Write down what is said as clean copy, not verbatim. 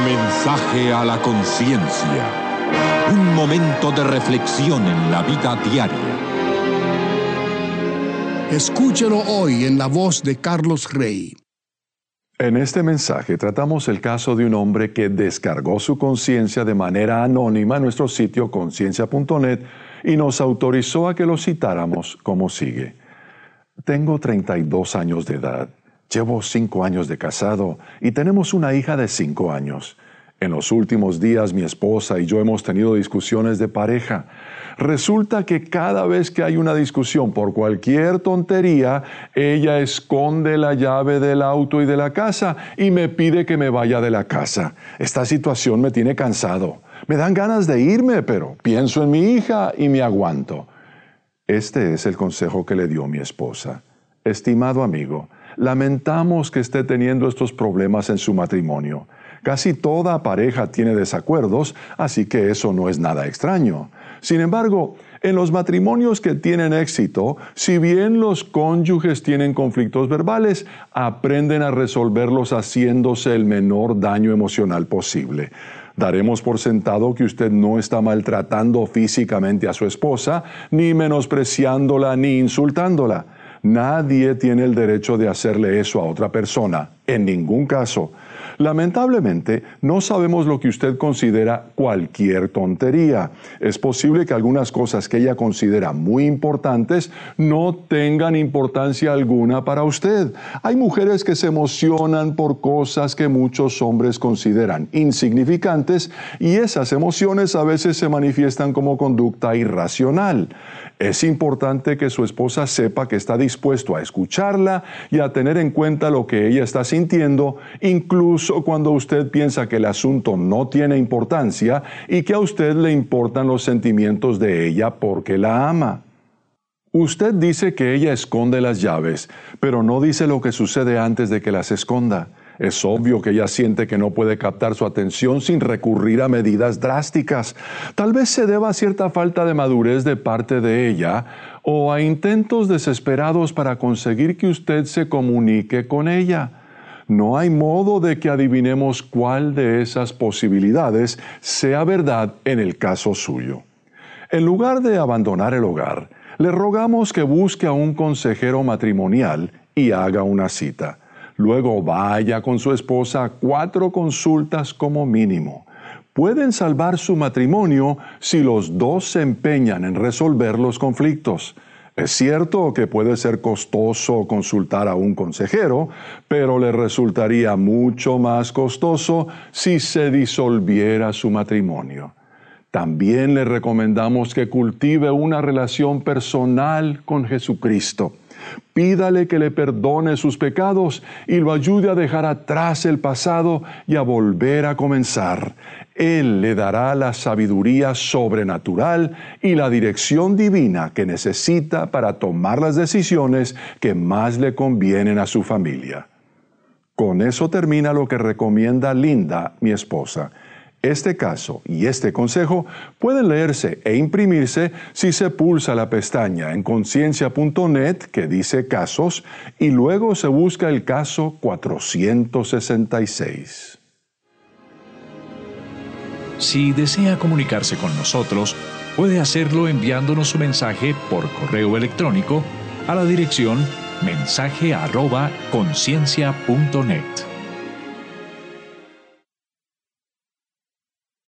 Mensaje a la conciencia. Un momento de reflexión en la vida diaria. Escúchelo hoy en la voz de Carlos Rey. En este mensaje tratamos el caso de un hombre que descargó su conciencia de manera anónima en nuestro sitio conciencia.net y nos autorizó a que lo citáramos como sigue. Tengo 32 años de edad, llevo 5 años de casado y tenemos una hija de 5 años. En los últimos días mi esposa y yo hemos tenido discusiones de pareja. Resulta que cada vez que hay una discusión por cualquier tontería, ella esconde la llave del auto y de la casa y me pide que me vaya de la casa. Esta situación me tiene cansado. Me dan ganas de irme, pero pienso en mi hija y me aguanto. Este es el consejo que le dio mi esposa. Estimado amigo, lamentamos que esté teniendo estos problemas en su matrimonio. Casi toda pareja tiene desacuerdos, así que eso no es nada extraño. Sin embargo, en los matrimonios que tienen éxito, si bien los cónyuges tienen conflictos verbales, aprenden a resolverlos haciéndose el menor daño emocional posible. Daremos por sentado que usted no está maltratando físicamente a su esposa, ni menospreciándola, ni insultándola. Nadie tiene el derecho de hacerle eso a otra persona, en ningún caso. Lamentablemente, no sabemos lo que usted considera cualquier tontería. Es posible que algunas cosas que ella considera muy importantes no tengan importancia alguna para usted. Hay mujeres que se emocionan por cosas que muchos hombres consideran insignificantes y esas emociones a veces se manifiestan como conducta irracional. Es importante que su esposa sepa que está dispuesto a escucharla y a tener en cuenta lo que ella está sintiendo, incluso cuando usted piensa que el asunto no tiene importancia y que a usted le importan los sentimientos de ella porque la ama. Usted dice que ella esconde las llaves, pero no dice lo que sucede antes de que las esconda. Es obvio que ella siente que no puede captar su atención sin recurrir a medidas drásticas. Tal vez se deba a cierta falta de madurez de parte de ella o a intentos desesperados para conseguir que usted se comunique con ella. No hay modo de que adivinemos cuál de esas posibilidades sea verdad en el caso suyo. En lugar de abandonar el hogar, le rogamos que busque a un consejero matrimonial y haga una cita. Luego vaya con su esposa a 4 consultas como mínimo. Pueden salvar su matrimonio si los dos se empeñan en resolver los conflictos. Es cierto que puede ser costoso consultar a un consejero, pero le resultaría mucho más costoso si se disolviera su matrimonio. También le recomendamos que cultive una relación personal con Jesucristo. Pídale que le perdone sus pecados y lo ayude a dejar atrás el pasado y a volver a comenzar. Él le dará la sabiduría sobrenatural y la dirección divina que necesita para tomar las decisiones que más le convienen a su familia. Con eso termina lo que recomienda Linda, mi esposa. Este caso y este consejo pueden leerse e imprimirse si se pulsa la pestaña en conciencia.net que dice casos y luego se busca el caso 466. Si desea comunicarse con nosotros, puede hacerlo enviándonos su mensaje por correo electrónico a la dirección mensaje@conciencia.net.